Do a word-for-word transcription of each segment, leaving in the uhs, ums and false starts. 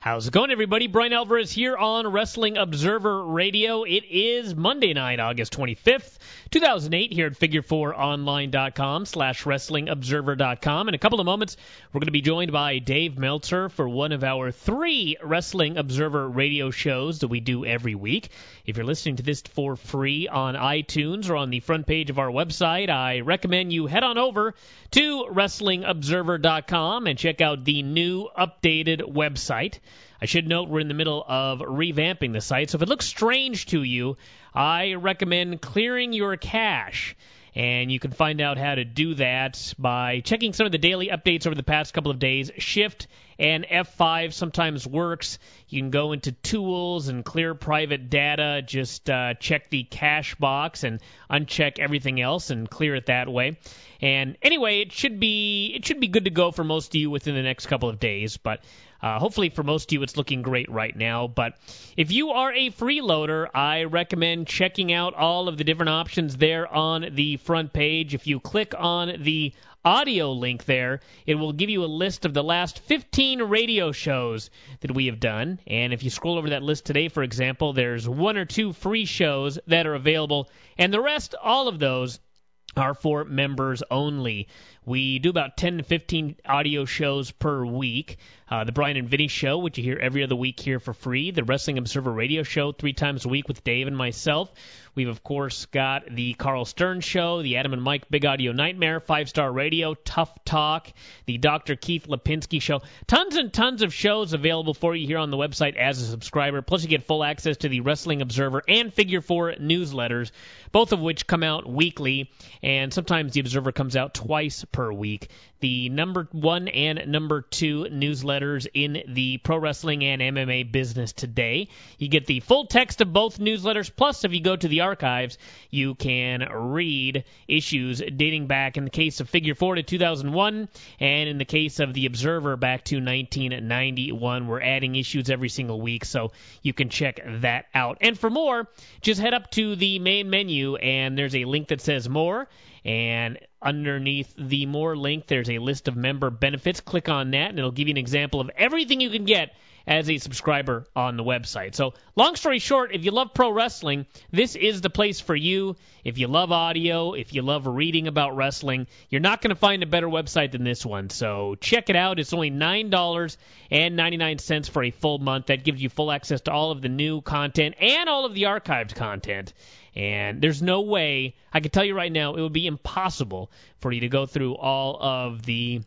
How's it going, everybody? Brian Alvarez here on Wrestling Observer Radio. It is Monday night, August twenty-fifth, two thousand eight, here at figure four online dot com slash wrestling observer dot com. In a couple of moments, we're going to be joined by Dave Meltzer for one of our three Wrestling Observer Radio shows that we do every week. If you're listening to this for free on iTunes or on the front page of our website, I recommend you head on over to wrestling observer dot com and check out the new updated website. I should note we're in the middle of revamping the site, so if it looks strange to you, I recommend clearing your cache. And you can find out how to do that by checking some of the daily updates over the past couple of days. Shift and F five sometimes works. You can go into Tools and Clear Private Data. Just uh, check the cache box and uncheck everything else and clear it that way. And anyway, it should be it should be good to go for most of you within the next couple of days. But uh, hopefully for most of you, it's looking great right now. But if you are a freeloader, I recommend checking out all of the different options there on the front page. If you click on the audio link there, it will give you a list of the last fifteen radio shows that we have done. And if you scroll over that list today, for example, there's one or two free shows that are available. And the rest, all of those, are for members only. We do about ten to fifteen audio shows per week. Uh, the Brian and Vinny Show, which you hear every other week here for free. The Wrestling Observer Radio Show, three times a week with Dave and myself. We've, of course, got the Carl Stern Show, the Adam and Mike Big Audio Nightmare, Five Star Radio, Tough Talk, the Doctor Keith Lipinski Show. Tons and tons of shows available for you here on the website as a subscriber. Plus, you get full access to the Wrestling Observer and Figure Four newsletters, both of which come out weekly, and sometimes the Observer comes out twice per week. The number one and number two newsletters in the pro wrestling and M M A business today. You get the full text of both newsletters, plus if you go to the archives, you can read issues dating back, in the case of Figure four, to two thousand one, and in the case of the Observer, back to nineteen ninety-one. We're adding issues every single week, so you can check that out. And for more, just head up to the main menu, and there's a link that says More, and underneath the More link, there's a list of member benefits. Click on that, and it'll give you an example of everything you can get as a subscriber on the website. So, long story short, if you love pro wrestling, this is the place for you. If you love audio, if you love reading about wrestling, you're not going to find a better website than this one. So, check it out. It's only nine dollars and ninety-nine cents for a full month. That gives you full access to all of the new content and all of the archived content. And there's no way, I can tell you right now, it would be impossible for you to go through all of the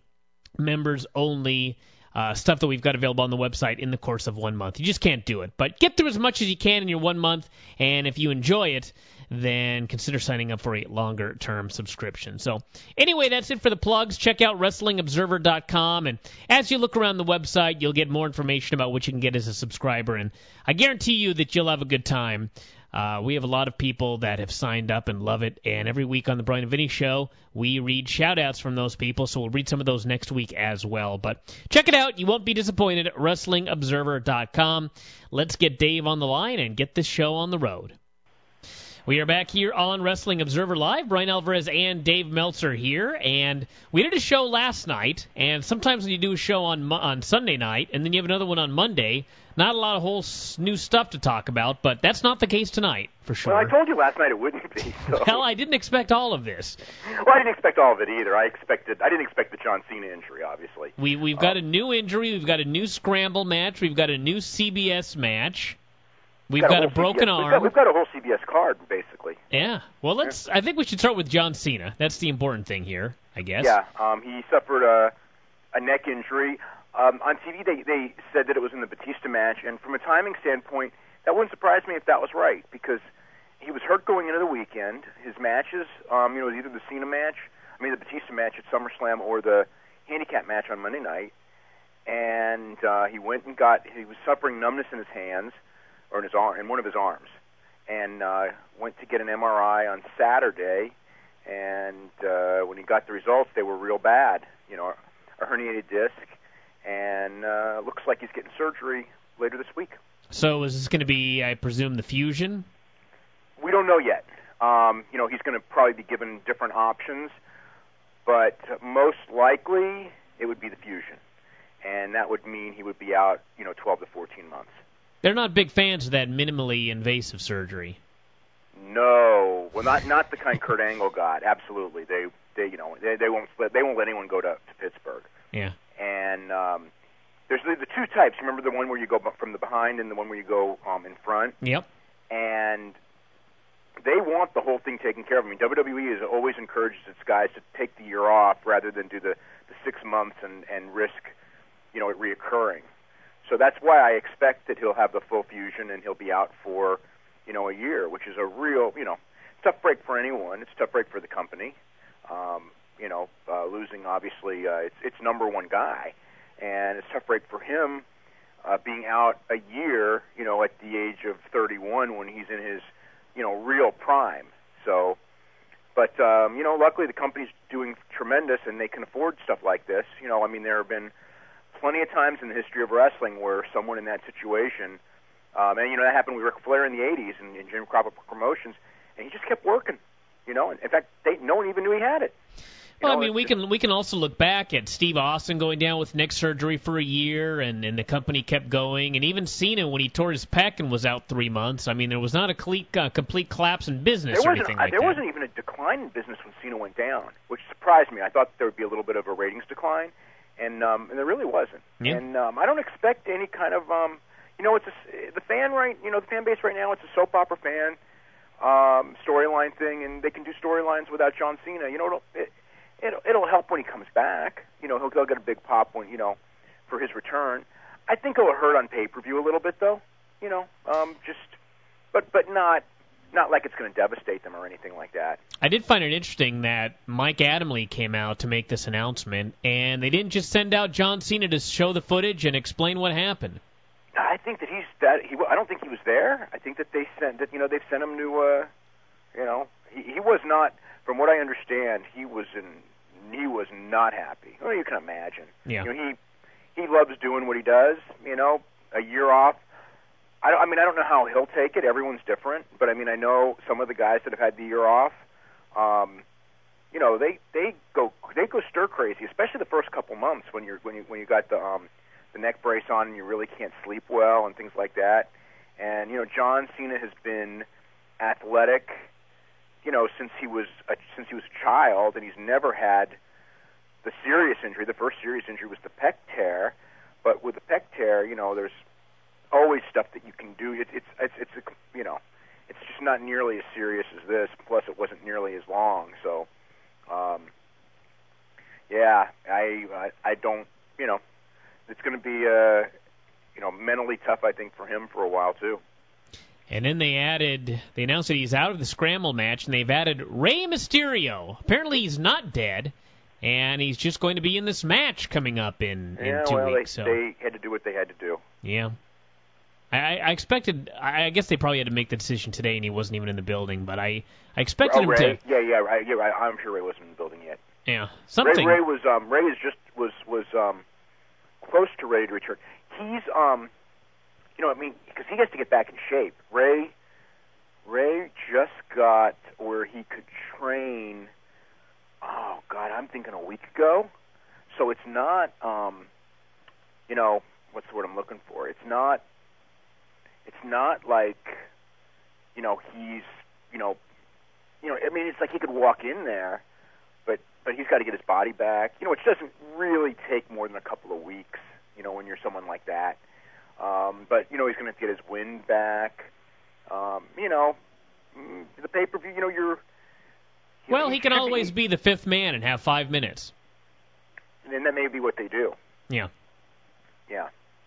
members-only uh, stuff that we've got available on the website in the course of one month. You just can't do it. But get through as much as you can in your one month, and if you enjoy it, then consider signing up for a longer-term subscription. So anyway, that's it for the plugs. Check out wrestling observer dot com, and as you look around the website, you'll get more information about what you can get as a subscriber, and I guarantee you that you'll have a good time. Uh, we have a lot of people that have signed up and love it, and every week on the Brian and Vinny Show, we read shout-outs from those people, so we'll read some of those next week as well. But check it out. You won't be disappointed at wrestling observer dot com. Let's get Dave on the line and get this show on the road. We are back here on Wrestling Observer Live. Brian Alvarez and Dave Meltzer here, and we did a show last night, and sometimes when you do a show on on Sunday night, and then you have another one on Monday, not a lot of whole new stuff to talk about, but that's not the case tonight, for sure. Well, I told you last night it wouldn't be. So. Well, I didn't expect all of this. Well, I didn't expect all of it either. I expected. I didn't expect the John Cena injury, obviously. We, we've got um, a new injury. We've got a new scramble match. We've got a new C B S match. We've got, got a, a broken C B S, arm. We've got, we've got a whole C B S card, basically. Yeah. Well, let's. I think we should start with John Cena. That's the important thing here, I guess. Yeah. Um, he suffered a, a neck injury. Um, on T V, they, they said that it was in the Batista match, and from a timing standpoint, that wouldn't surprise me if that was right, because he was hurt going into the weekend. His matches, um, you know, either the Cena match, I mean the Batista match at SummerSlam, or the handicap match on Monday night, and uh, he went and got, he was suffering numbness in his hands, or in his arm, in one of his arms, and uh, went to get an M R I on Saturday, and uh, when he got the results, they were real bad, you know, a herniated disc, and uh, looks like he's getting surgery later this week. So is this going to be, I presume, the fusion? We don't know yet. Um, you know, he's going to probably be given different options, but most likely it would be the fusion, and that would mean he would be out, you know, twelve to They're not big fans of that minimally invasive surgery. No, well, not not the kind Kurt Angle got. Absolutely, they they you know they they won't they won't let anyone go to, to Pittsburgh. Yeah. And um, there's the, the two types. Remember the one where you go from the behind and the one where you go um, in front. Yep. And they want the whole thing taken care of. I mean, W W E has always encouraged its guys to take the year off rather than do the, the six months and, and risk, you know, it reoccurring. So that's why I expect that he'll have the full fusion and he'll be out for, you know, a year, which is a real, you know, tough break for anyone. It's a tough break for the company. Um, you know, uh, losing obviously uh, it's it's number one guy, and it's a tough break for him uh, being out a year, you know, at the age of thirty-one when he's in his, you know, real prime. So, but um, you know, luckily the company's doing tremendous, and they can afford stuff like this. You know, I mean, there have been plenty of times in the history of wrestling where someone in that situation, um, and you know that happened with Ric Flair in the eighties and, and Jim Cropper Promotions, and he just kept working. You know, in fact, they, no one even knew he had it. You well, know, I mean, we can we can also look back at Steve Austin going down with neck surgery for a year, and, and the company kept going, and even Cena when he tore his pec and was out three months. I mean, there was not a complete, uh, complete collapse in business there or anything like there that. There wasn't even a decline in business when Cena went down, which surprised me. I thought there would be a little bit of a ratings decline, and um, and there really wasn't. Yeah. And um, I don't expect any kind of um, you know, it's a, the fan right, you know, the fan base right now. It's a soap opera fan um, storyline thing, and they can do storylines without John Cena. You know, it'll, it, it'll it'll help when he comes back. You know, he'll, he'll get a big pop when you know for his return. I think it'll hurt on pay per view a little bit, though. You know, um, just but but not not like it's going to devastate them or anything like that. I did find it interesting that Mike Adamle came out to make this announcement, and they didn't just send out John Cena to show the footage and explain what happened. I think that he's that he. I don't think he was there. I think that they sent that. You know, they've sent him to. Uh, you know, he, he was not. From what I understand, he was in. He was not happy. Well, you can imagine. Yeah. You know, he he loves doing what he does. You know, a year off. I, I mean, I don't know how he'll take it. Everyone's different, but I mean, I know some of the guys that have had the year off. Um, you know, they they go they go stir crazy, especially the first couple months when you're when you when you got the um. the neck brace on and you really can't sleep well and things like that. And, you know, John Cena has been athletic, you know, since he was a, since he was a child, and he's never had the serious injury. The first serious injury was the pec tear, but with the pec tear, you know, there's always stuff that you can do. It, it's, it's, it's, a, you know, it's just not nearly as serious as this, plus it wasn't nearly as long. So, um, yeah, I, I, I don't, you know, it's going to be, uh, you know, mentally tough, I think, for him for a while, too. And then they added, they announced that he's out of the Scramble match, and they've added Rey Mysterio. Apparently he's not dead, and he's just going to be in this match coming up in, in yeah, two well, weeks. They, so. they had to do what they had to do. Yeah. I, I expected, I guess they probably had to make the decision today, and he wasn't even in the building, but I, I expected oh, him Ray? to. Yeah, yeah, right, yeah, right. I'm sure Ray wasn't in the building yet. Yeah, something. Ray, Ray was, um, Ray is just, was, was, um, close to ready to return. He's, um, you know, I mean, because he has to get back in shape. Ray, Ray just got where he could train. Oh God, I'm thinking a week ago. So it's not, um, you know, what's the word I'm looking for? It's not, it's not like, you know, he's, you know, you know, I mean, it's like he could walk in there. But but he's got to get his body back, you know, which doesn't really take more than a couple of weeks, you know, when you're someone like that. Um, but, you know, he's going to get his wind back. Um, you know, the pay-per-view, you know, you're... You well, know, he can always be, be the fifth man and have five minutes. And that may be what they do. Yeah. Yeah.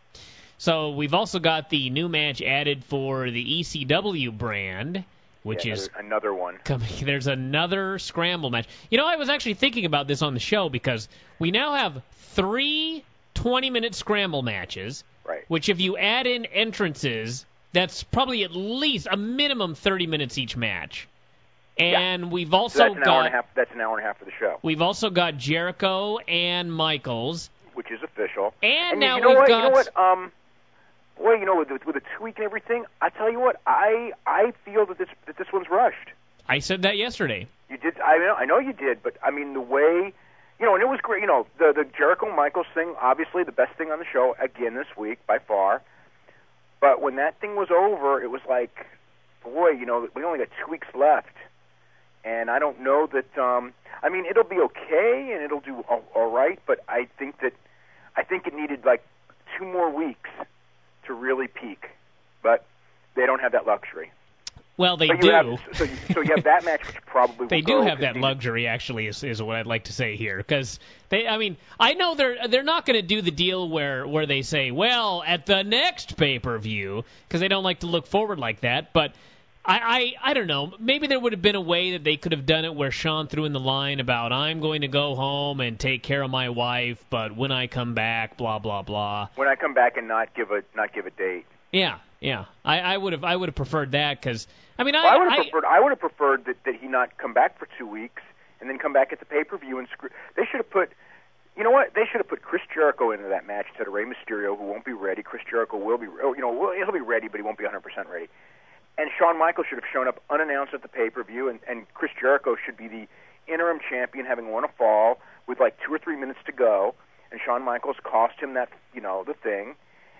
So we've also got the new match added for the E C W brand, which yeah, is another one. Coming, there's another Scramble match. You know, I was actually thinking about this on the show because we now have three twenty-minute Scramble matches, right? Which if you add in entrances, that's probably at least a minimum thirty minutes each match. And yeah. we've also so that's an got hour and a half, that's an hour and a half for the show. We've also got Jericho and Michaels, which is official. And, and now you know we've what? got. You know what? Um, Well, you know, with, with the tweak and everything, I tell you what, I I feel that this that this one's rushed. I said that yesterday. You did. I know. I know you did. But I mean, the way, you know, and it was great. You know, the the Jericho Michaels thing, obviously the best thing on the show again this week by far. But when that thing was over, it was like, boy, you know, we only got two weeks left, and I don't know that. Um, I mean, it'll be okay and it'll do all, all right, but I think that I think it needed like two more weeks to really peak, but they don't have that luxury. Well, they but do. Have, so, you, so you have that match, which probably they will do go have that luxury. Actually, is, is what I'd like to say here, because they. I mean, I know they're they're not going to do the deal where where they say, well, at the next pay per view, because they don't like to look forward like that. But I, I I don't know. Maybe there would have been a way that they could have done it where Shawn threw in the line about I'm going to go home and take care of my wife, but when I come back, blah blah blah. When I come back and not give a not give a date. Yeah, yeah. I, I would have I would have preferred that because I mean well, I I would have I, preferred I would have preferred that, that he not come back for two weeks and then come back at the pay per view and screw. They should have put. You know what? They should have put Chris Jericho into that match instead of Rey Mysterio, who won't be ready. Chris Jericho will be. You know, he'll be ready, but he won't be one hundred percent ready. And Shawn Michaels should have shown up unannounced at the pay-per-view, and, and Chris Jericho should be the interim champion, having won a fall with like two or three minutes to go. And Shawn Michaels cost him that, you know, the thing.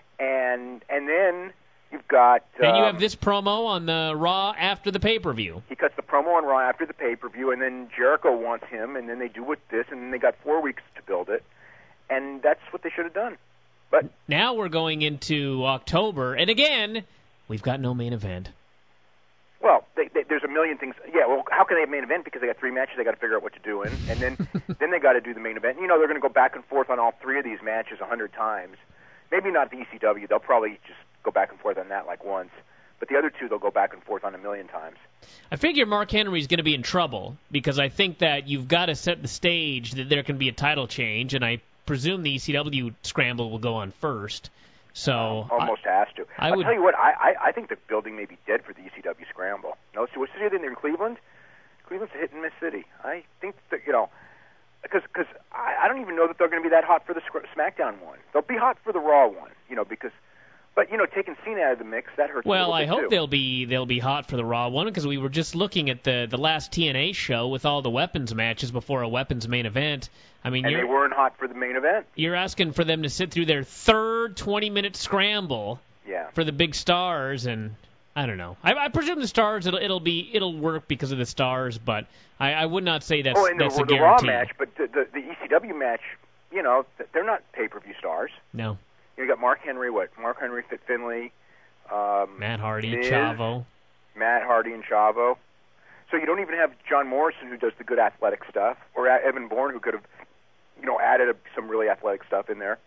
And and then you've got. Then um, you have this promo on the Raw after the pay-per-view. He cuts the promo on Raw after the pay-per-view, and then Jericho wants him, and then they do with this, and then they got four weeks to build it, and that's what they should have done. But now we're going into October, and again, we've got no main event. Well, they, they, there's a million things. Yeah, well, how can they have main event? Because they got three matches, they got to figure out what to do in, and then then they got to do the main event. You know, they're going to go back and forth on all three of these matches a hundred times. Maybe not the E C W. They'll probably just go back and forth on that like once. But the other two, they'll go back and forth on a million times. I figure Mark Henry's going to be in trouble because I think that you've got to set the stage that there can be a title change, and I presume the E C W scramble will go on first. So um, almost I, has to. I I'll would, tell you what. I, I I think the building may be dead for the E C W scramble. No, so what's the city in Cleveland? Cleveland's a hit and miss city. I think that you know, because because I, I don't even know that they're going to be that hot for the SmackDown one. They'll be hot for the Raw one, you know, because. But you know, taking Cena out of the mix, that hurts. Well, a little I bit hope too. they'll be they'll be hot for the Raw one because we were just looking at the the last T N A show with all the weapons matches before a weapons main event. I mean, and you're, they weren't hot for the main event. You're asking for them to sit through their third twenty-minute scramble yeah. for the big stars, and I don't know. I, I presume the stars it'll it'll be it'll work because of the stars, but I, I would not say that's oh, and that's the, a the Raw guarantee. match, but the, the the E C W match, you know, they're not pay-per-view stars. No. You got Mark Henry, what? Mark Henry, Fit Finlay. Um, Matt Hardy, Miz, Chavo. Matt Hardy and Chavo. So you don't even have John Morrison, who does the good athletic stuff, or Evan Bourne, who could have, you know, added a, some really athletic stuff in there.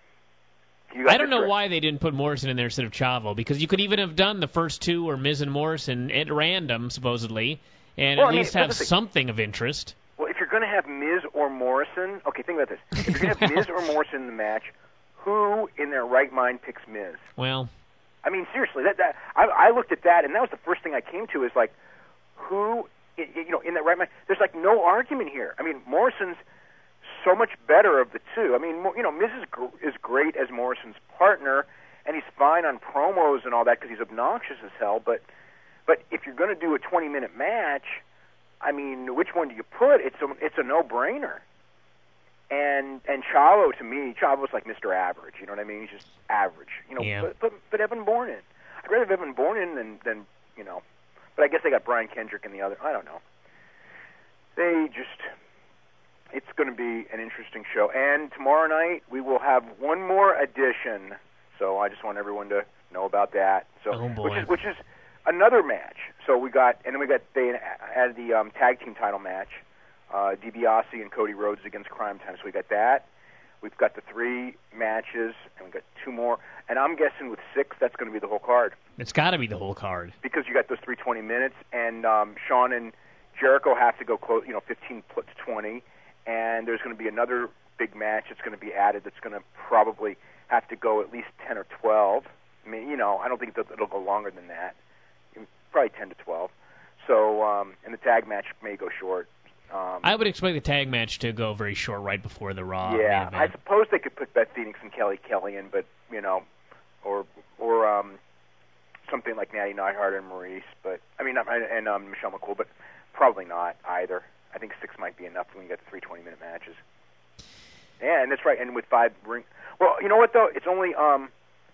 I don't know right. why they didn't put Morrison in there instead of Chavo, because you could even have done the first two, or Miz and Morrison, at random, supposedly, and well, at I mean, least have something of interest. Well, if you're going to have Miz or Morrison, okay, think about this. If you're going to have Miz or Morrison in the match, who in their right mind picks Miz? Well... I mean, seriously, that, that I, I looked at that, and that was the first thing I came to is like, who, you know, in that right mind? There's like no argument here. I mean, Morrison's so much better of the two. I mean, you know, Miz is, is great as Morrison's partner, and he's fine on promos and all that because he's obnoxious as hell. But, but if you're going to do a twenty-minute match, I mean, which one do you put? It's a, it's a no-brainer. And and Chavo, to me, Chavo's like Mister Average. You know what I mean? He's just average. You know, yeah. but, but but Evan Bourne in. I'd rather have Evan Bourne in than than you know. But I guess they got Brian Kendrick in the other. I don't know. They just. It's going to be an interesting show. And tomorrow night we will have one more edition. So I just want everyone to know about that. So oh boy. which is which is another match. So we got and then we got they added the um, tag team title match. Uh, DiBiase and Cody Rhodes against Crime Time. So we got that. We've got the three matches, and we've got two more. And I'm guessing with six, that's going to be the whole card. It's got to be the whole card. Because you got those three twenty minutes, and um, Shawn and Jericho have to go close, you know, fifteen to twenty. And there's going to be another big match that's going to be added that's going to probably have to go at least ten or twelve. I mean, you know, I don't think that it'll go longer than that. Probably ten to twelve. So, um, and the tag match may go short. Um, I would expect the tag match to go very short right before the Raw. Yeah, event. I suppose they could put Beth Phoenix and Kelly Kelly in, but you know, or or um, something like Natty Neidhart and Maurice, but I mean, and um, Michelle McCool, but probably not either. I think six might be enough when you get the three twenty-minute matches. Yeah, and that's right. And with five ring, well, you know what though? It's only um,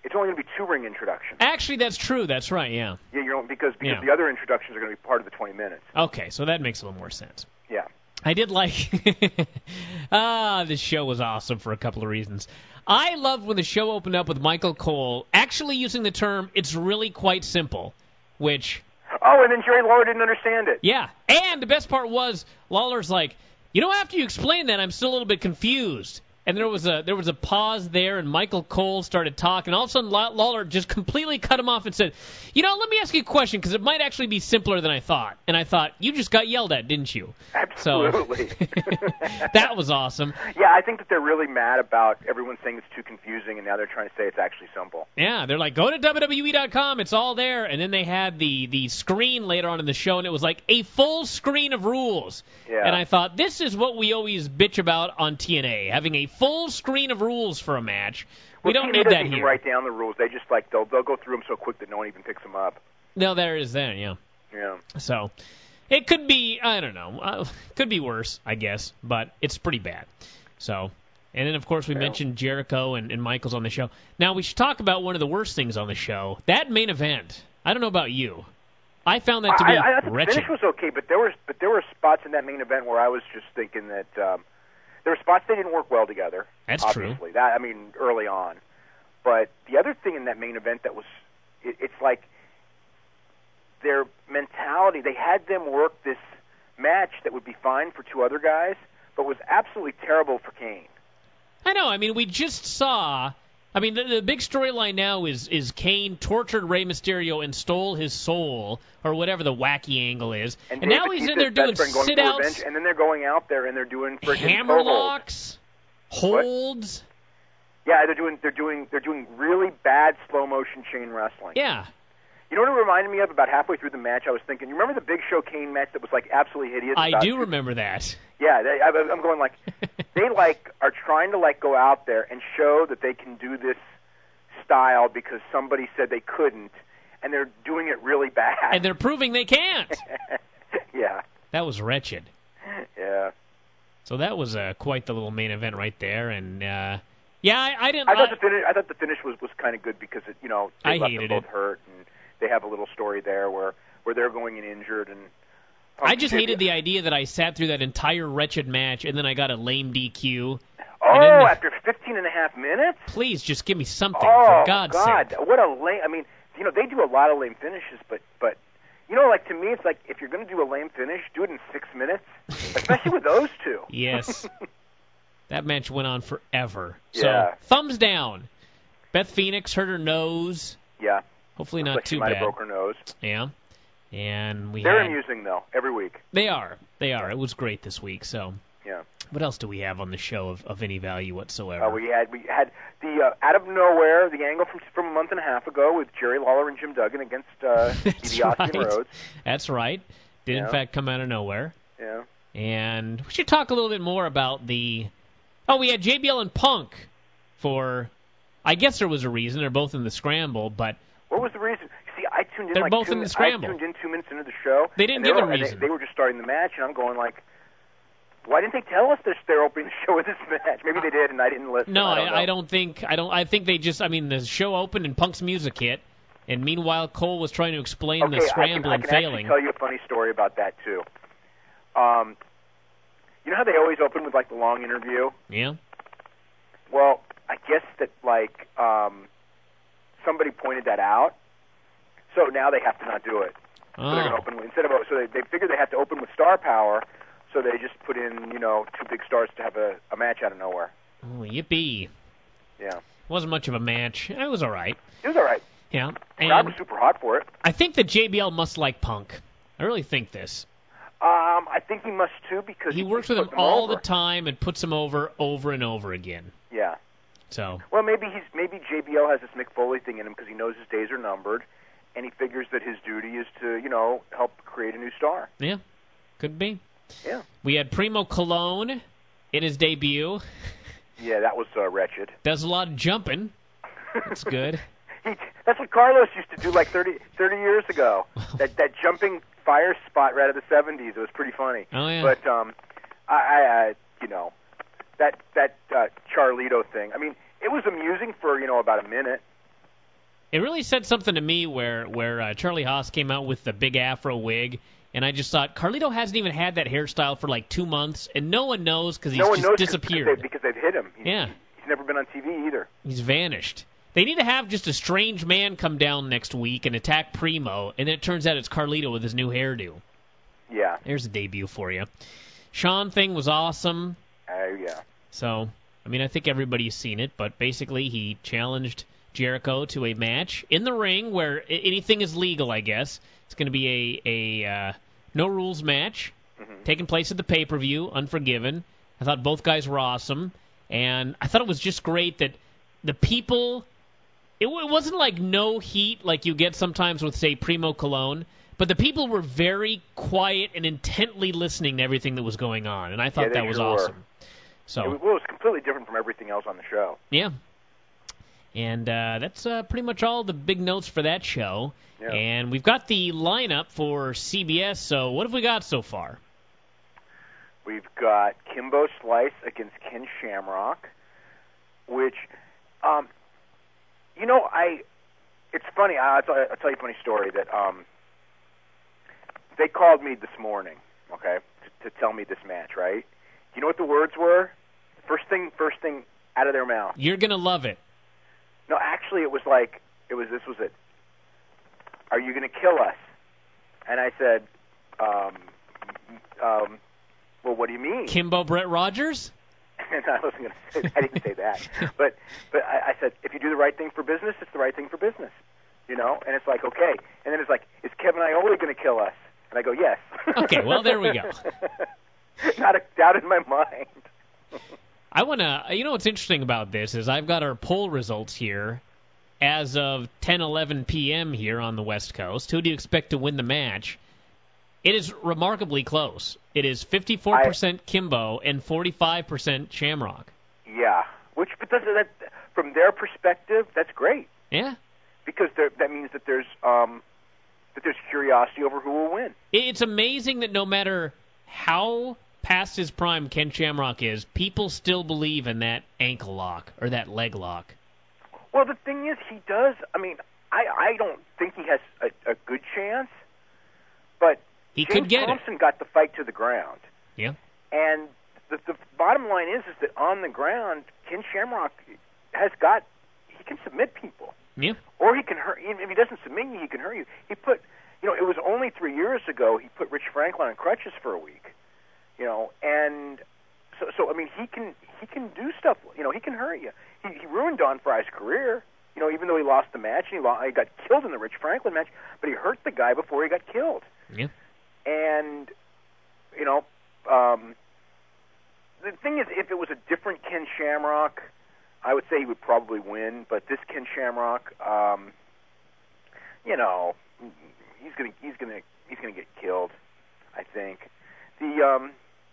It's only going to be two ring introductions. Actually, that's true. That's right. Yeah. Yeah, you know, because because Yeah. the other introductions are going to be part of the twenty minutes. Okay, so that makes a little more sense. Yeah. I did like. ah, this show was awesome for a couple of reasons. I loved when the show opened up with Michael Cole actually using the term "it's really quite simple," which. Oh, and then Jerry Lawler didn't understand it. Yeah, and the best part was Lawler's like, you know, after you explain that, I'm still a little bit confused. And there was a there was a pause there, and Michael Cole started talking. All of a sudden, Lawler just completely cut him off and said, you know, let me ask you a question, because it might actually be simpler than I thought. And I thought, you just got yelled at, didn't you? Absolutely. So, that was awesome. Yeah, I think that they're really mad about everyone saying it's too confusing, and now they're trying to say it's actually simple. Yeah, they're like, go to W W E dot com, it's all there. And then they had the, the screen later on in the show, and it was like a full screen of rules. Yeah. And I thought, this is what we always bitch about on T N A, having a full screen of rules for a match. We well, don't T N A need that doesn't even here. write down the rules. They just like they'll they'll go through them so quick that no one even picks them up. No, there is that, yeah. Yeah. So it could be, I don't know, uh, could be worse, I guess, but it's pretty bad. So, and then of course we Yeah. mentioned Jericho and, and Michaels on the show. Now we should talk about one of the worst things on the show. That main event. I don't know about you. I found that to be I, I, I thought wretched. the finish was okay, but there was but there were spots in that main event where I was just thinking that um, there were spots they didn't work well together. That's obviously. true. That I mean, early on. But the other thing in that main event that was, it, it's like their mentality. They had them work this match that would be fine for two other guys, but was absolutely terrible for Kane. I know. I mean, we just saw. I mean, the, the big storyline now is is Kane tortured Rey Mysterio and stole his soul, or whatever the wacky angle is. And, And, now Dave he's in Bautista's there doing best friend going sit for revenge, outs, and then they're going out there and they're doing friggin' hammer toe holds. locks, holds. Yeah, they're doing they're doing they're doing really bad slow motion chain wrestling. Yeah. You know what it reminded me of? About halfway through the match, I was thinking, you remember the Big Show Kane match that was like absolutely hideous? I about do two- remember that. Yeah, they, I, I'm going like they like are trying to like go out there and show that they can do this style because somebody said they couldn't, and they're doing it really bad. And they're proving they can't. Yeah, That was wretched. yeah. So that was uh, quite the little main event right there. And, uh, yeah, I, I didn't... I thought I- the finish. I thought the finish was was kind of good because it, you know they I left hated them both it. hurt, and they have a little story there where where they're going in injured and. I just hated the idea that I sat through that entire wretched match and then I got a lame D Q. Oh, and then- after fifteen and a half minutes. Please, just give me something, Oh for God's God, sake. what a lame! I mean, you know, they do a lot of lame finishes, but but you know, like to me, it's like if you're going to do a lame finish, do it in six minutes, especially with those two. Yes. That match went on forever. Yeah. So, thumbs down. Beth Phoenix hurt her nose. Yeah, Hopefully looks not like she too might bad. have broke her nose. Yeah. And we They're had... amusing though every week. They are. They are. It was great this week. So, Yeah. what else do we have on the show of, of any value whatsoever? Uh, we had we had the uh, out of nowhere the angle from from a month and a half ago with Jerry Lawler and Jim Duggan against uh, That's DiBiase right. and Rhodes. That's right. Did in Yeah. fact come out of nowhere. Yeah. And we should talk a little bit more about the... Oh, we had J B L and Punk for... I guess there was a reason. They're both in the scramble, but... What was the reason? See, I tuned in They're like both two in the min- scramble. I tuned in two minutes into the show. They didn't and give were, a and they- reason. They, were just starting the match, and I'm going like, why didn't they tell us they're, they're opening the show with this match? Maybe they did, and I didn't listen. No, I don't, I, I don't think... I don't. I think they just... I mean, the show opened and Punk's music hit, and meanwhile Cole was trying to explain okay, the scramble I and can, I can failing. actually tell you a funny story about that too. Um, you know how they always open with like the long interview? Yeah? Well, I guess that like um, somebody pointed that out, so now they have to not do it. So they're going to Oh. open with, instead of so they, they figure they have to open with star power, so they just put in you know two big stars to have a, a match out of nowhere. Oh, yippee. Yeah, Wasn't much of a match. It was all right. it was all right. Yeah. Crowd was And super hot for it. I think that J B L must like Punk. I really think this. Um, I think he must too because He works he with him puts all over. the time and puts him over over and over again. Yeah. So, Well, maybe he's maybe J B L has this Mick Foley thing in him because he knows his days are numbered, and he figures that his duty is to you know help create a new star. yeah, could be. Yeah. We had Primo Cologne in his debut. Yeah, that was uh, wretched. Does a lot of jumping. That's good. He, that's what Carlos used to do like thirty, thirty years ago. that that jumping fire spot right out of the seventies. It was pretty funny. Oh, yeah. But um, I, I uh, you know, that that uh, Charlito thing. I mean, it was amusing for you know about a minute. It really said something to me where where uh, Charlie Haas came out with the big afro wig, and I just thought Carlito hasn't even had that hairstyle for like two months, and no one knows because he's no one just knows disappeared. Because, they, because they've hit him. He's, yeah. He's never been on T V either. He's vanished. They need to have just a strange man come down next week and attack Primo, and then it turns out it's Carlito with his new hairdo. Yeah. There's a debut for you. Sean thing was awesome. Oh, uh, yeah. So, I mean, I think everybody's seen it, but basically he challenged Jericho to a match in the ring where anything is legal, I guess. It's going to be a, a uh, no-rules match mm-hmm. taking place at the pay-per-view, Unforgiven. I thought both guys were awesome, and I thought it was just great that the people... It, it wasn't like no heat like you get sometimes with, say, Primo Colon, but the people were very quiet and intently listening to everything that was going on, and I thought yeah, that was sure awesome. Were. So, it was, well, it was completely different from everything else on the show. Yeah. And uh, that's uh, pretty much all the big notes for that show. Yeah. And we've got the lineup for C B S, so what have we got so far? We've got Kimbo Slice against Ken Shamrock, which, um, you know, I. It's funny. I'll tell, I'll tell you a funny story that um, they called me this morning, okay, to, to tell me this match, right? Do you know what the words were? First thing, first thing out of their mouth. You're gonna love it. No, actually, it was like it was. This was it. Are you going to kill us? And I said, um, um, well, what do you mean? Kimbo Brett Rogers? And I wasn't going to say. I didn't say that. But but I, I said, if you do the right thing for business, it's the right thing for business. You know. And it's like, okay. And then it's like, is Kevin Iole going to kill us? And I go, yes. Okay. Well, there we go. Not a doubt in my mind. I want to, you know what's interesting about this is I've got our poll results here as of ten eleven p.m. here on the West Coast. Who do you expect to win the match? It is remarkably close. It is fifty-four percent I, Kimbo and forty-five percent Shamrock. Yeah, which but that's, that, from their perspective, that's great. Yeah. Because that means that there's um, that there's curiosity over who will win. It's amazing that no matter how past his prime Ken Shamrock is, people still believe in that ankle lock or that leg lock. Well, the thing is, he does. I mean, I, I don't think he has a, a good chance, but he James could get Thompson it. got the fight to the ground. Yeah. And the, the bottom line is, is that on the ground, Ken Shamrock has got, he can submit people. Yeah. Or he can hurt, even if he doesn't submit you, he can hurt you. He put, you know, it was only three years ago he put Rich Franklin on crutches for a week. You know, and so, so I mean, he can he can do stuff. You know, he can hurt you. He, he ruined Don Frye's career. You know, even though he lost the match and he, lost, he got killed in the Rich Franklin match, but he hurt the guy before he got killed. Yeah. And you know, um, the thing is, if it was a different Ken Shamrock, I would say he would probably win. But this Ken Shamrock, um, you know, he's gonna he's gonna he's gonna get killed. I think the um.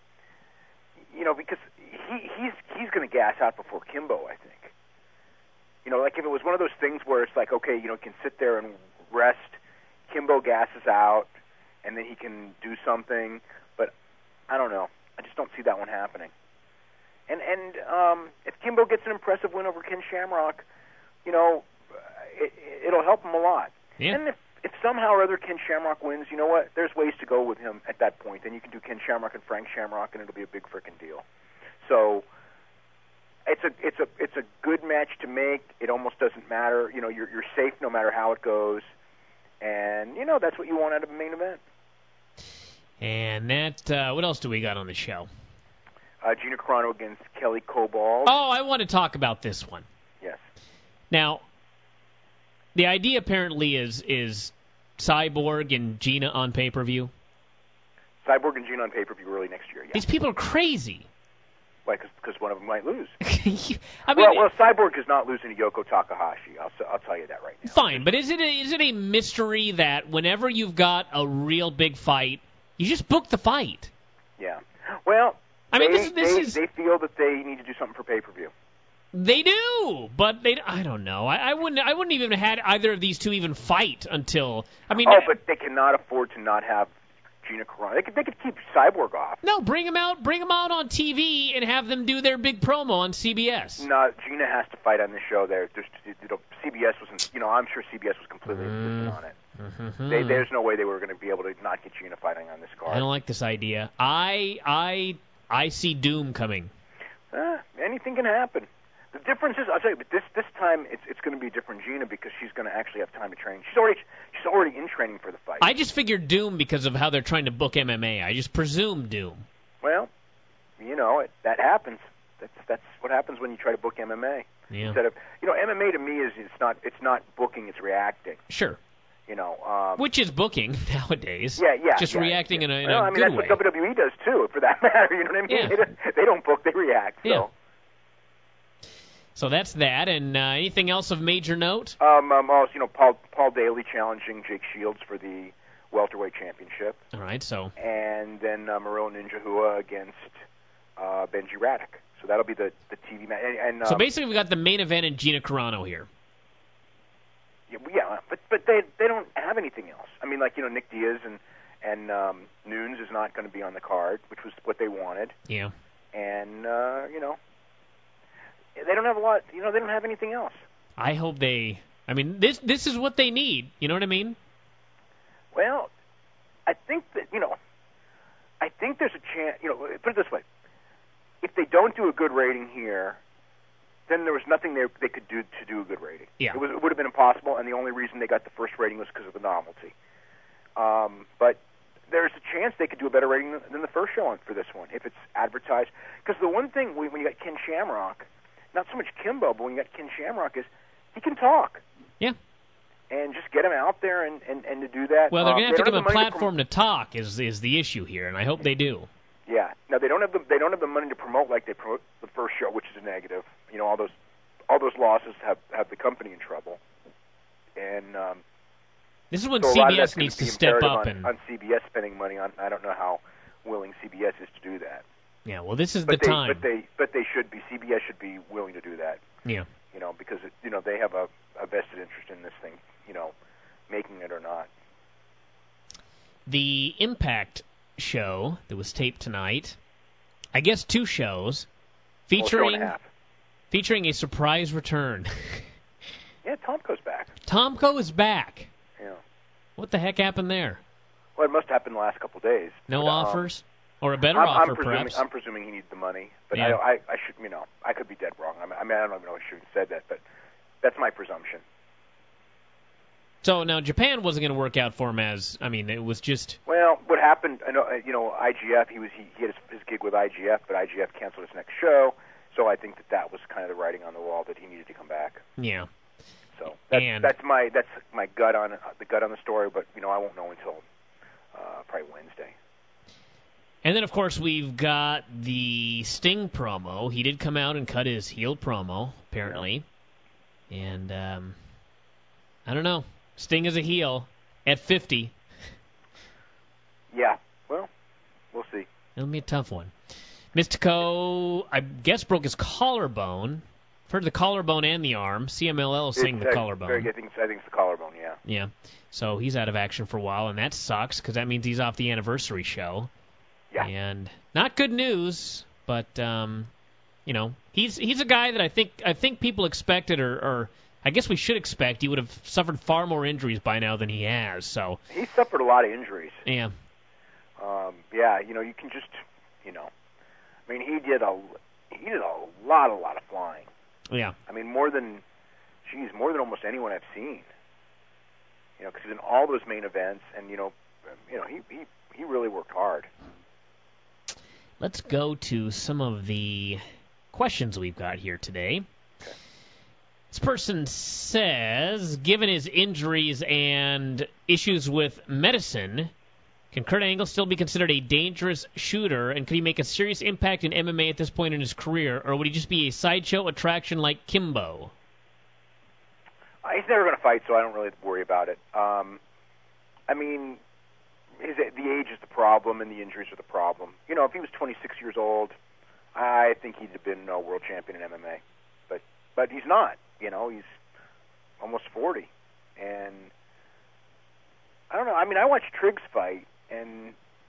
You know, because he he's he's going to gas out before Kimbo, I think. You know, like if it was one of those things where it's like, okay, you know, can sit there and rest, Kimbo gasses out, and then he can do something. But I don't know. I just don't see that one happening. And and um, if Kimbo gets an impressive win over Ken Shamrock, you know, it, it'll help him a lot. Yeah. And if if somehow or other Ken Shamrock wins, you know what? There's ways to go with him at that point. Then you can do Ken Shamrock and Frank Shamrock, and it'll be a big frickin' deal. So it's a it's a it's a good match to make. It almost doesn't matter. You know, you're you're safe no matter how it goes, and you know that's what you want out of a main event. And that uh, what else do we got on the show? Uh, Gina Carano against Kelly Cobalt. Oh, I want to talk about this one. Yes. Now, the idea apparently is is Cyborg and Gina on pay-per-view. Cyborg and Gina on pay-per-view early next year, yeah. These people are crazy. Why? Because one of them might lose. I mean, well, well, Cyborg is not losing to Yoko Takahashi. I'll, I'll tell you that right now. Fine, but is it a, is it a mystery that whenever you've got a real big fight, you just book the fight? Yeah. Well, I mean, they, this, this they, is... they feel that they need to do something for pay-per-view. They do, but they I don't know. I, I wouldn't I wouldn't even have had either of these two even fight until I mean. Oh, but they cannot afford to not have Gina Carano. They could they could keep Cyborg off. No, bring him out, bring him out on T V and have them do their big promo on C B S. No, Gina has to fight on the show. There, there's, you know, C B S wasn't. You know, I'm sure C B S was completely Mm. insistent on it. Mm-hmm. They, there's no way they were going to be able to not get Gina fighting on this card. I don't like this idea. I I I see doom coming. Uh, anything can happen. The difference is, I'll tell you, but this this time it's it's going to be a different Gina because she's going to actually have time to train. She's already she's already in training for the fight. I just figured doom because of how they're trying to book M M A. I just presume doom. Well, you know, it, that happens. That's that's what happens when you try to book M M A. Yeah. Instead of, you know, M M A to me is it's not it's not booking, it's reacting. Sure. You know, um, Which is booking nowadays. Yeah, yeah. Just yeah, reacting yeah. in a, in well, a I mean, good that's way. what W W E does too, for that matter. You know what I mean? Yeah. They, don't, they don't book, they react. So. Yeah. So that's that. And uh, anything else of major note? Um, um, also, you know, Paul Paul Daly challenging Jake Shields for the welterweight championship, All right. So and then uh, Moril Ninja against uh, Benji Radek. So that'll be the the T V match. And, and um, so basically, we got the main event and Gina Carano here. yeah, yeah, but but they they don't have anything else. I mean, like, you know, Nick Diaz and and um, Nunes is not going to be on the card, which was what they wanted. Yeah. And uh, you know, they don't have a lot. You know, they don't have anything else. I hope they. I mean, this this is what they need. You know what I mean? Well, I think that, you know, I think there's a chance. You know, put it this way: if they don't do a good rating here, then there was nothing they they could do to do a good rating. Yeah. It was it would have been impossible, and the only reason they got the first rating was because of the novelty. Um, but there's a chance they could do a better rating than, than the first show on, for this one if it's advertised. Because the one thing when you got Ken Shamrock, not so much Kimbo, but when you got Ken Shamrock, is he can talk. Yeah. And just get him out there and, and, and to do that. Well, they're um, going to have to they give don't him a the money to platform to talk is is the issue here, and I hope they do. Yeah. Now they don't have the they don't have the money to promote like they promote the first show, which is a negative. You know, all those all those losses have have the company in trouble. And um, This is when so a lot of C B S that's gonna needs be to step imperative up on, and. on C B S spending money on. I don't know how willing C B S is to do that. Yeah. Well, this is But the they time. but they but they should be. C B S should be willing to do that. Yeah. You know, because it, you know they have a, a vested interest in this thing. You know, making it or not. The Impact show that was taped tonight, I guess two shows, Well, show and featuring a half. featuring a surprise return. Yeah, Tomko's back. Tomko is back. Yeah. What the heck happened there? Well, it must have happened the last couple of days. No But, um, offers? Or a better I'm, offer, I'm presuming, perhaps? I'm presuming he needs the money, but Yeah. I, I, I should, you know, I could be dead wrong. I mean, I, mean, I don't even know if I should have said that, but that's my presumption. So now Japan wasn't going to work out for him as, I mean, it was just, Well, what happened? I know, uh, you know, I G F. He was he, he had his, his gig with I G F, but I G F canceled his next show. So I think that that was kind of the writing on the wall that he needed to come back. yeah. So that's, And- that's my that's my gut on uh, the gut on the story, but you know, I won't know until uh, probably Wednesday. And then, of course, we've got the Sting promo. He did come out and cut his heel promo, apparently. And, um, I don't know. Sting is a heel at fifty. Yeah. Well, we'll see. It'll be a tough one. Mystico, I guess, broke his collarbone. I've heard the collarbone and the arm. C M L L saying It's, the uh, collarbone. Very good. I think, I think it's the collarbone, yeah. Yeah. So he's out of action for a while, and that sucks because that means he's off the anniversary show. Yeah. And not good news, but um, you know, he's he's a guy that I think I think people expected, or, or I guess we should expect he would have suffered far more injuries by now than he has. So He suffered a lot of injuries. yeah, Um, yeah, you know, you can just, you know, I mean, he did a he did a lot, a lot of flying. yeah, I mean, more than, geez, more than almost anyone I've seen. You know, because he's in all those main events, and you know, you know, he he he really worked hard. let's go to some of the questions we've got here today. Okay. This person says, given his injuries and issues with medicine, can Kurt Angle still be considered a dangerous shooter, and could he make a serious impact in M M A at this point in his career, or would he just be a sideshow attraction like Kimbo? Uh, he's never going to fight, so I don't really worry about it. Um, I mean, his the age is the problem, and the injuries are the problem. You know, if he was twenty-six years old, I think he'd have been a world champion in M M A. But but he's not. You know, he's almost forty, and I don't know. I mean, I watched Triggs fight, and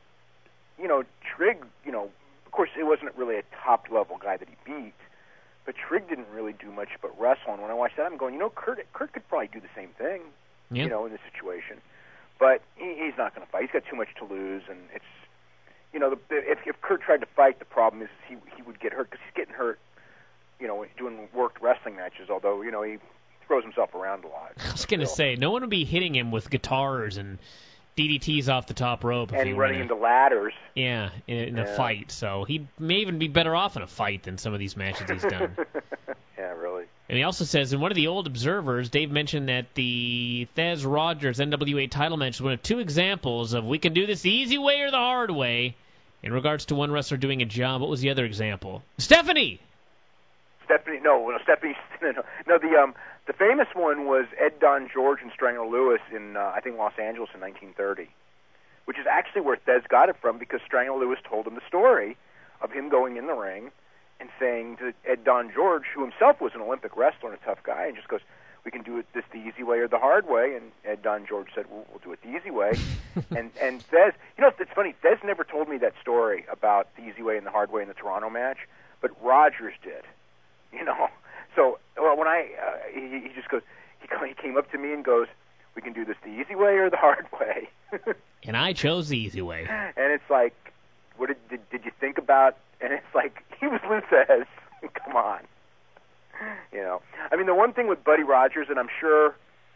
you know, Trigg, you know, of course, it wasn't really a top-level guy that he beat, but Trigg didn't really do much but wrestle. And when I watched that, I'm going, you know, Kurt, Kurt could probably do the same thing, yeah. you know, in this situation. But he, he's not going to fight. He's got too much to lose, and it's, you know, the, if, if Kurt tried to fight, the problem is he he would get hurt because he's getting hurt, you know, doing worked wrestling matches, although, you know, he throws himself around a lot. I was going to say, no one would be hitting him with guitars and D D Ts off the top rope. If and he running were into ladders. Yeah, in, in yeah. a fight. So he may even be better off in a fight than some of these matches he's done. Yeah, really. And he also says, in one of the old observers, Dave mentioned that the Thesz Rogers N W A title match was one of two examples of we can do this the easy way or the hard way in regards to one wrestler doing a job. What was the other example? Stephanie! Stephanie, no, no, Stephanie, no, no, the um, the famous one was Ed Don George and Strangler Lewis in uh, I think Los Angeles in nineteen thirty, which is actually where Thesz got it from because Strangler Lewis told him the story of him going in the ring and saying to Ed Don George, who himself was an Olympic wrestler and a tough guy, and just goes, "We can do it this the easy way or the hard way." And Ed Don George said, "We'll, we'll do it the easy way." and and Thesz, you know, it's funny. Thesz never told me that story about the easy way and the hard way in the Toronto match, but Rogers did. You know, so well, when I uh, he, he just goes, he, he came up to me and goes, "We can do this the easy way or the hard way." And I chose the easy way. And it's like, what did, did did you think about? And it's like, he was Lou Thesz. Come on, you know. I mean, the one thing with Buddy Rogers, and I'm sure,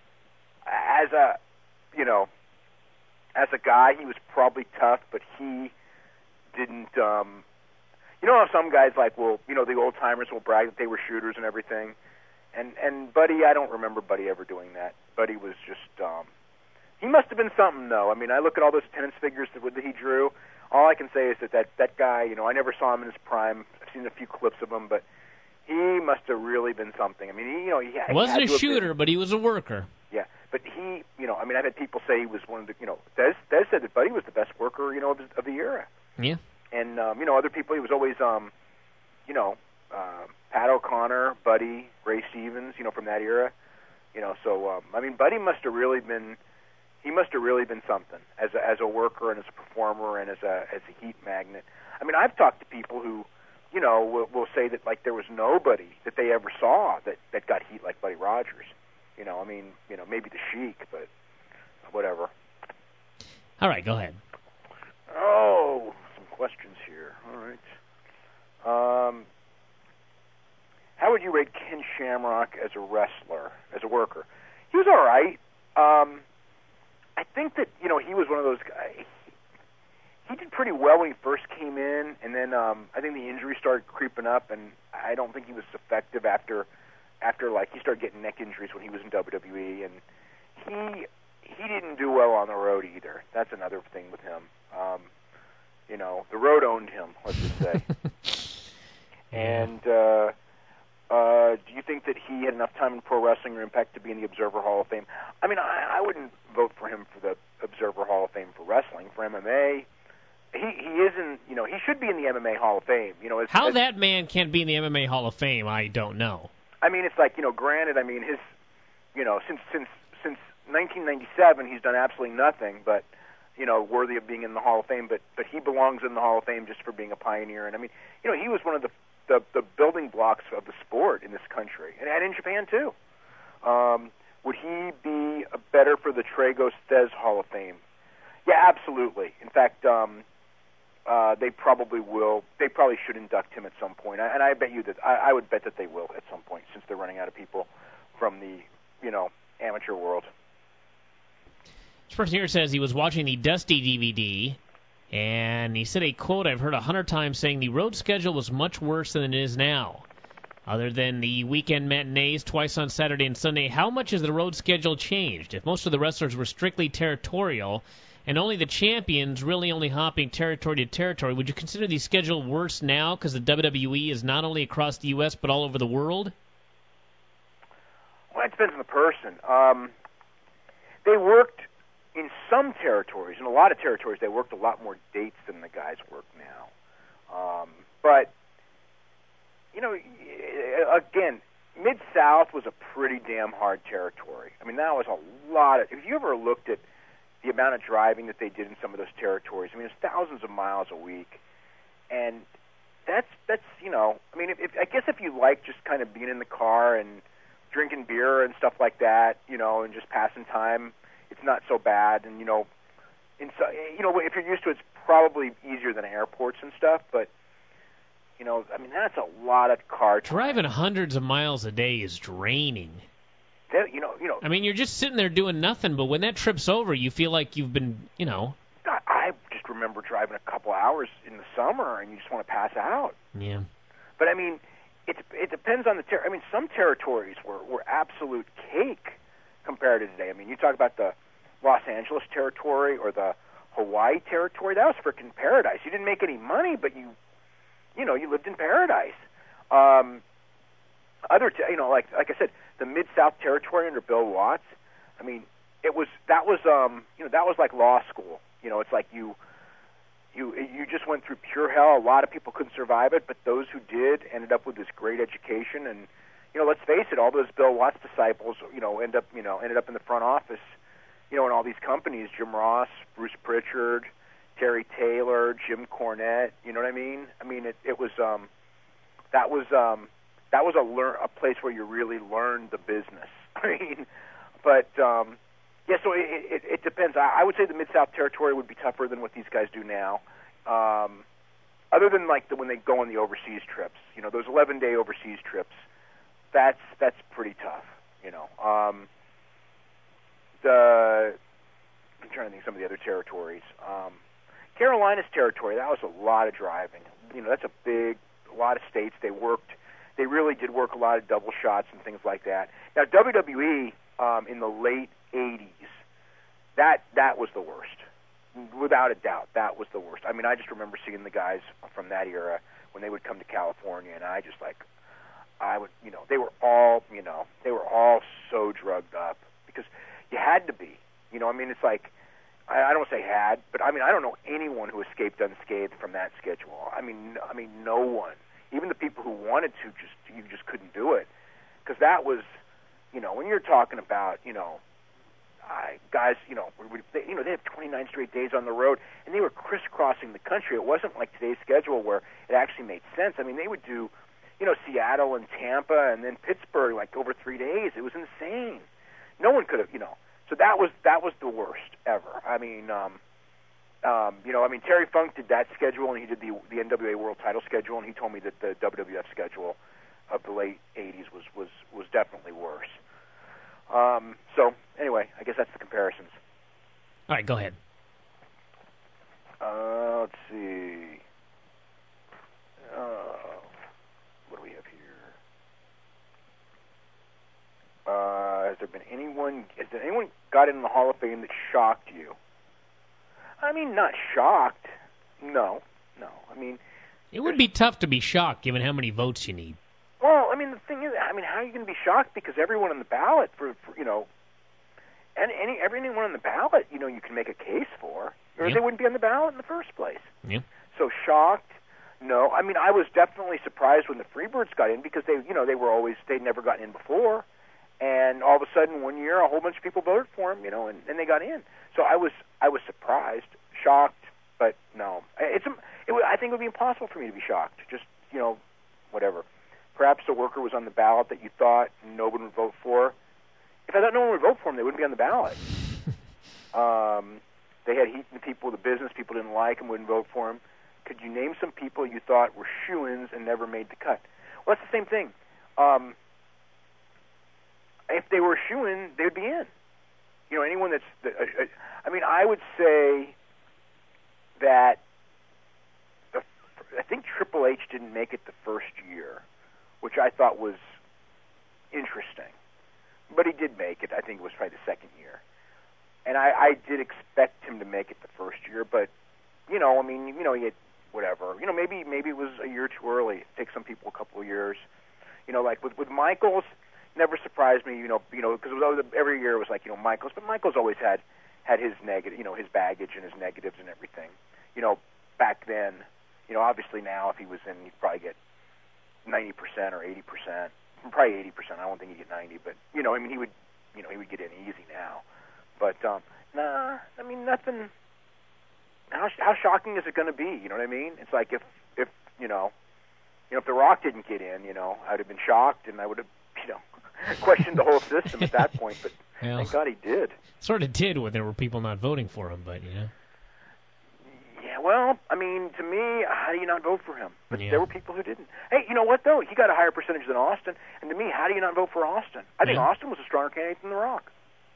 as a, you know, as a guy, he was probably tough, but he didn't. Um, You know how some guys like will, you know, the old timers will brag that they were shooters and everything, and and Buddy, I don't remember Buddy ever doing that. Buddy was just, um, he must have been something though. I mean, I look at all those tennis figures that, that he drew. All I can say is that, that that guy, you know, I never saw him in his prime. I've seen a few clips of him, but he must have really been something. I mean, he, you know, he, he wasn't had a shooter, been, but he was a worker. Yeah, but he, you know, I mean, I've had people say he was one of the, you know, Thesz, Thesz said that Buddy was the best worker, you know, of, of the era. Yeah. And, um, you know, other people, he was always, um, you know, uh, Pat O'Connor, Buddy, Ray Stevens, you know, from that era. You know, so, um, I mean, Buddy must have really been, he must have really been something as a, as a worker and as a performer and as a, as a heat magnet. I mean, I've talked to people who, you know, will, will say that, like, there was nobody that they ever saw that, that got heat like Buddy Rogers. You know, I mean, you know, maybe the Sheik, but whatever. All right, go ahead. Oh, questions here. All right. Um, how would you rate Ken Shamrock as a wrestler, as a worker? He was all right. Um, I think that, you know, he was one of those guys. He did pretty well when he first came in, and then um, I think the injury started creeping up, and I don't think he was effective after, after like he started getting neck injuries when he was in W W E, and he he didn't do well on the road either. That's another thing with him. Um, You know, the road owned him, let's just say. And uh, uh, do you think that he had enough time in pro wrestling or Impact to be in the Observer Hall of Fame? I mean, I, I wouldn't vote for him for the Observer Hall of Fame for wrestling. For M M A, he he isn't. You know, he should be in the M M A Hall of Fame. You know, as, how as, that man can't be in the M M A Hall of Fame, I don't know. I mean, it's like, you know, granted, I mean, his, you know, since since since nineteen ninety-seven, he's done absolutely nothing, but. You know, worthy of being in the Hall of Fame, but but he belongs in the Hall of Fame just for being a pioneer. And I mean, you know, he was one of the the, the building blocks of the sport in this country, and, and in Japan too. Um, would he be better for the Tragos Thesz Hall of Fame? Yeah, absolutely. In fact, um, uh, they probably will. They probably should induct him at some point, and I bet you that I, I would bet that they will at some point, since they're running out of people from the you know amateur world. This person here says he was watching the Dusty D V D, and he said a quote I've heard a hundred times saying the road schedule was much worse than it is now. Other than the weekend matinees twice on Saturday and Sunday, how much has the road schedule changed? If most of the wrestlers were strictly territorial, and only the champions really only hopping territory to territory, would you consider the schedule worse now because the W W E is not only across the U S but all over the world? Well, it depends on the person. Um, they worked... In some territories, in a lot of territories, they worked a lot more dates than the guys work now. Um, but, you know, again, Mid-South was a pretty damn hard territory. I mean, that was a lot of... If you ever looked at the amount of driving that they did in some of those territories. I mean, it's thousands of miles a week, and that's that's you know, I mean, if, if, I guess if you like just kind of being in the car and drinking beer and stuff like that, you know, and just passing time, it's not so bad. And you know, in so, you know, if you're used to it, it's probably easier than airports and stuff, but. You know, I mean, that's a lot of car time. Driving hundreds of miles a day is draining. That, you know, you know. I mean, you're just sitting there doing nothing, but when that trip's over, you feel like you've been, you know. I, I just remember driving a couple hours in the summer, and you just want to pass out. Yeah. But, I mean, it, it depends on the ter- I mean, some territories were, were absolute cake compared to today. I mean, you talk about the Los Angeles territory or the Hawaii territory. That was freaking paradise. You didn't make any money, but you... You know, you lived in paradise. Um, other, te- you know, like like I said, the Mid-South Territory under Bill Watts. I mean, it was that was um, you know that was like law school. You know, it's like you you you just went through pure hell. A lot of people couldn't survive it, but those who did ended up with this great education. And you know, let's face it, all those Bill Watts disciples, you know, end up you know ended up in the front office. You know, in all these companies, Jim Ross, Bruce Pritchard. Terry Taylor, Jim Cornette, you know what I mean? I mean, it, it was um, that was um, that was a learn a place where you really learned the business. I mean, but um, yeah, so it, it, it depends. I, I would say the Mid-South Territory would be tougher than what these guys do now. Um, other than like the, when they go on the overseas trips, you know, those eleven-day overseas trips, that's that's pretty tough. You know, um, the I'm trying to think of some of the other territories. Um, Carolinas territory, that was a lot of driving. You know, that's a big, a lot of states. They worked, they really did work a lot of double shots and things like that. Now, W W E um, in the late eighties, that that was the worst, without a doubt. That was the worst. I mean, I just remember seeing the guys from that era when they would come to California, and I just like, I would, you know, they were all, you know, they were all so drugged up because you had to be. You know, I mean, it's like. I don't say had, but I mean I don't know anyone who escaped unscathed from that schedule. I mean, I mean no one. Even the people who wanted to, just you just couldn't do it, because that was, you know, when you're talking about, you know, uh, guys, you know, they, you know, they have twenty-nine straight days on the road, and they were crisscrossing the country. It wasn't like today's schedule where it actually made sense. I mean, they would do, you know, Seattle and Tampa, and then Pittsburgh like over three days. It was insane. No one could have, you know. So that was that was the worst ever. I mean, um, um, you know, I mean Terry Funk did that schedule, and he did the the N W A World Title schedule, and he told me that the W W F schedule of the late eighties was was was definitely worse. Um, so anyway, I guess that's the comparisons. All right, go ahead. Uh, let's see. Uh, what do we have here? Uh, has there been anyone? Has there anyone got in the Hall of Fame that shocked you? I mean, not shocked. No, no. I mean, it would be tough to be shocked given how many votes you need. Well, I mean, the thing is, I mean, how are you going to be shocked? Because everyone on the ballot for, for you know, and any everyone on the ballot, you know, you can make a case for, or yeah. they wouldn't be on the ballot in the first place. Yeah. So shocked. No, I mean, I was definitely surprised when the Freebirds got in because they, you know, they were always they'd never gotten in before. And all of a sudden, one year, a whole bunch of people voted for him, you know, and, and they got in. So I was, I was surprised, shocked, but no, it's, it, I think it would be impossible for me to be shocked. Just, you know, whatever. Perhaps the worker was on the ballot that you thought no one would vote for. If I thought no one would vote for him, they wouldn't be on the ballot. um, they had heat in the people, the business people didn't like him, wouldn't vote for him. Could you name some people you thought were shoo-ins and never made the cut? Well, that's the same thing. Um, If they were a shoo-in, they would be in. You know, anyone that's... Uh, uh, I mean, I would say that the, I think Triple H didn't make it the first year, which I thought was interesting. But he did make it. I think it was probably the second year. And I, I did expect him to make it the first year, but, you know, I mean, you know, he had whatever. You know, maybe maybe it was a year too early. It takes some people a couple of years. You know, like with, with Michaels... Never surprised me, you know, you know, because it was always, every year it was like, you know, Michaels, but Michaels always had had his negative, you know, his baggage and his negatives and everything. You know, back then, you know, obviously now if he was in, he'd probably get ninety percent or eighty percent, probably eighty percent. I don't think he'd get ninety, but you know, I mean, he would, you know, he would get in easy now. But um, Nah, I mean nothing. How how shocking is it going to be? You know what I mean? It's like if if you know, you know, if The Rock didn't get in, you know, I'd have been shocked and I would have, you know, questioned the whole system at that point. But well, thank God he did. Sort of did when there were people not voting for him, but you know. Yeah, well, I mean, to me, how do you not vote for him? But Yeah. there were people who didn't. Hey, you know what though? He got a higher percentage than Austin, and to me, how do you not vote for Austin? I think Yeah. Austin was a stronger candidate than The Rock.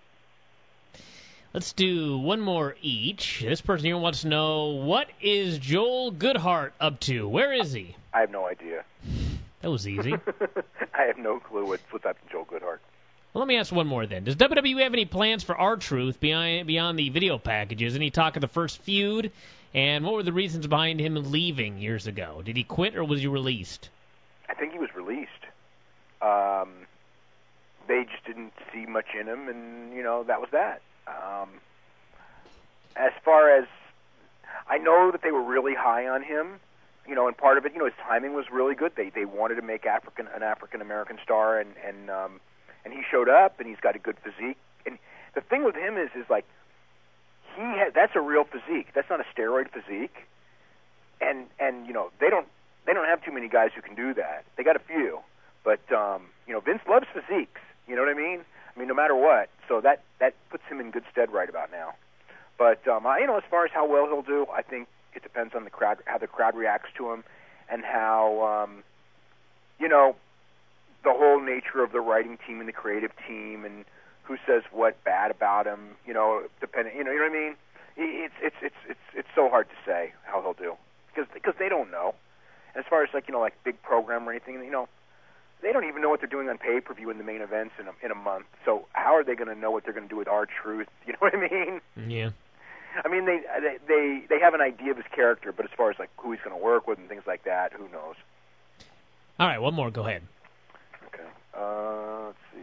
Let's do one more each. This person here wants to know, what is Joel Goodhart up to? Where is he? I have no idea. That was easy. I have no clue what's what's up to Joel Goodhart. Well, let me ask one more then. Does W W E have any plans for R-Truth beyond, beyond the video packages? Any talk of the first feud? And what were the reasons behind him leaving years ago? Did he quit or was he released? I think he was released. Um, they just didn't see much in him, and, you know, that was that. Um, as far as, I know that they were really high on him, you know, and part of it, you know, his timing was really good. They they wanted to make African an African-American star, and, and, um, and he showed up, and he's got a good physique. And the thing with him is, is like, he had, that's a real physique. That's not a steroid physique. And, and you know, they don't they don't have too many guys who can do that. They got a few. But, um, you know, Vince loves physiques. You know what I mean? I mean, no matter what. So that, that puts him in good stead right about now. But, um, I, you know, as far as how well he'll do, I think it depends on the crowd, how the crowd reacts to him, and how, um, you know, the whole nature of the writing team and the creative team, and who says what bad about him, you know, depending, you know, you know what I mean? It's it's it's it's it's so hard to say how he'll do because because they don't know. And as far as like you know like big program or anything, you know, they don't even know what they're doing on pay-per-view in the main events in a, in a month. So how are they going to know what they're going to do with R-Truth? You know what I mean? Yeah. I mean they they they they have an idea of his character, but as far as like who he's going to work with and things like that, who knows? All right, one more. Go ahead. Okay. Uh, let's see.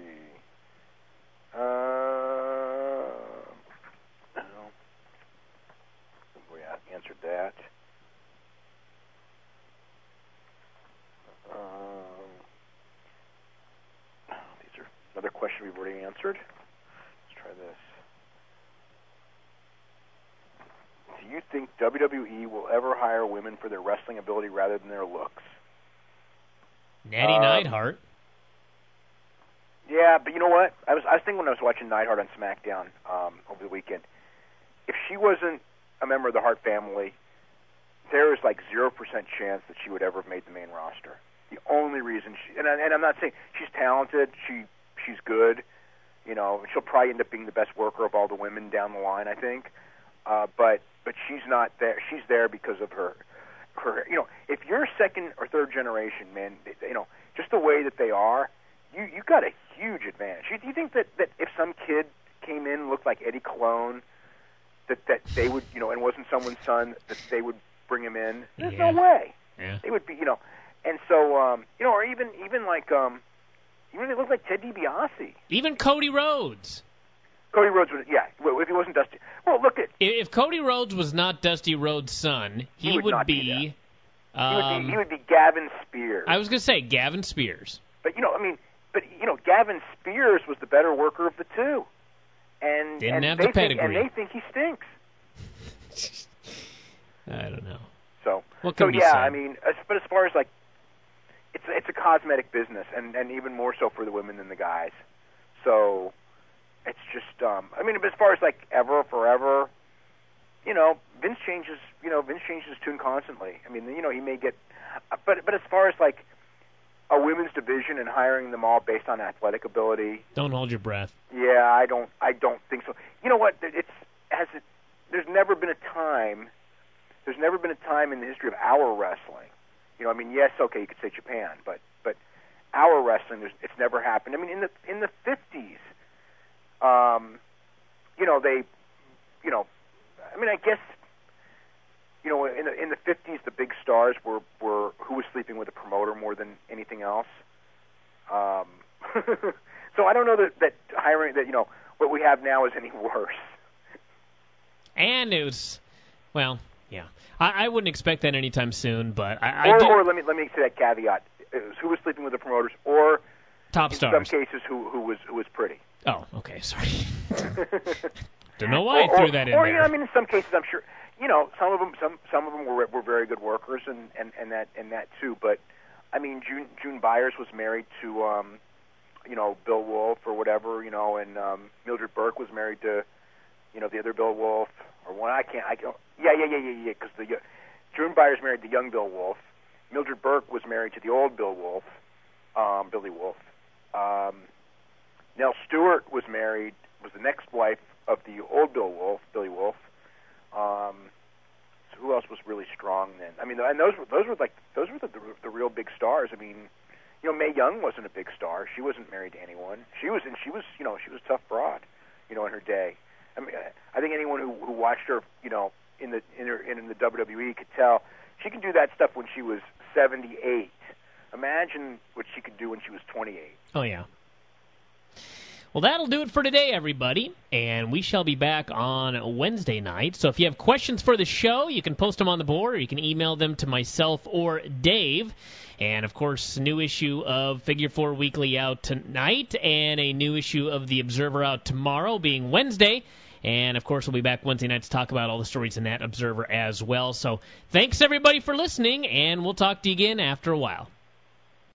Uh, no. We answered that. Um, these are another question we've already answered. Let's try this. Do you think W W E will ever hire women for their wrestling ability rather than their looks? Natty um, Neidhart. Yeah, but you know what? I was I was thinking when I was watching Neidhart on SmackDown um, over the weekend, if she wasn't a member of the Hart family, there is like zero percent chance that she would ever have made the main roster. The only reason she and, I, and I'm not saying she's talented, she she's good, you know, she'll probably end up being the best worker of all the women down the line, I think. Uh, but but she's not there. She's there because of her her. You know, if you're second or third generation, man, you know, just the way that they are. You you got a huge advantage. You, do you think that, that if some kid came in and looked like Eddie Colon, that, that they would, you know, and wasn't someone's son, that they would bring him in? There's Yeah. no way. Yeah. They would be, you know, and so, um, you know, or even even like, um, even they look like Ted DiBiase. Even Cody Rhodes. Cody Rhodes would, yeah, well, if he wasn't Dusty. Well, look at. If Cody Rhodes was not Dusty Rhodes' son, he, He would not be. be um, He would be he would be Gavin Spears. I was going to say Gavin Spears. But you know, I mean, but you know, Gavin Spears was the better worker of the two, and Didn't and have they the think, and pedigree. they think he stinks. I don't know. So, What so can be yeah, said? I mean, as, but as far as like, it's it's a cosmetic business, and and even more so for the women than the guys. So, it's just, um, I mean, as far as like ever, forever, you know, Vince changes, you know, Vince changes his tune constantly. I mean, you know, he may get, but but as far as like a women's division and hiring them all based on athletic ability, Don't hold your breath. yeah, I don't, I don't think so. You know what? It's has it. There's never been a time. There's never been a time in the history of our wrestling. You know, I mean, yes, okay, you could say Japan, but but our wrestling, there's, it's never happened. I mean, in the in the fifties, um, you know, they, you know, I mean, I guess, you know, in the in the fifties, the big stars were were who was sleeping with a promoter more than anything else. Um, so I don't know that that hiring that you know what we have now is any worse. And it was, well, yeah. I, I wouldn't expect that anytime soon, but I, I Or, do. or let me let me say that caveat: it was who was sleeping with the promoters, or Top in stars. some cases who who was who was pretty. Oh, okay, sorry. Don't know why or, I threw that in or, there. You know, I mean, in some cases, I'm sure, you know, some of them, some some of them were were very good workers, and, and, and that and that too. But I mean, June June Byers was married to, um, you know, Bill Wolfe or whatever, you know, and um, Mildred Burke was married to, you know, the other Bill Wolfe or one. I can't. I can't yeah, yeah, yeah, yeah, yeah. Because the June Byers married the young Bill Wolfe. Mildred Burke was married to the old Bill Wolfe, um, Billy Wolfe. Um, Nell Stewart was married, was the next wife of the old Bill Wolfe, Billy Wolfe. Um, so who else was really strong then? I mean, and those were those were like those were the, the the real big stars. I mean, you know, Mae Young wasn't a big star. She wasn't married to anyone. She was, and she was, you know, she was a tough broad, you know, in her day. I mean, I think anyone who, who watched her, you know, in the in her in the W W E could tell she could do that stuff when she was seventy-eight. Imagine what she could do when she was twenty-eight. Oh, yeah. Well, that'll do it for today, everybody, and we shall be back on Wednesday night. So if you have questions for the show, you can post them on the board, or you can email them to myself or Dave. And, of course, a new issue of Figure Four Weekly out tonight, and a new issue of The Observer out tomorrow, being Wednesday. And, of course, we'll be back Wednesday night to talk about all the stories in that Observer as well. So thanks, everybody, for listening, and we'll talk to you again after a while.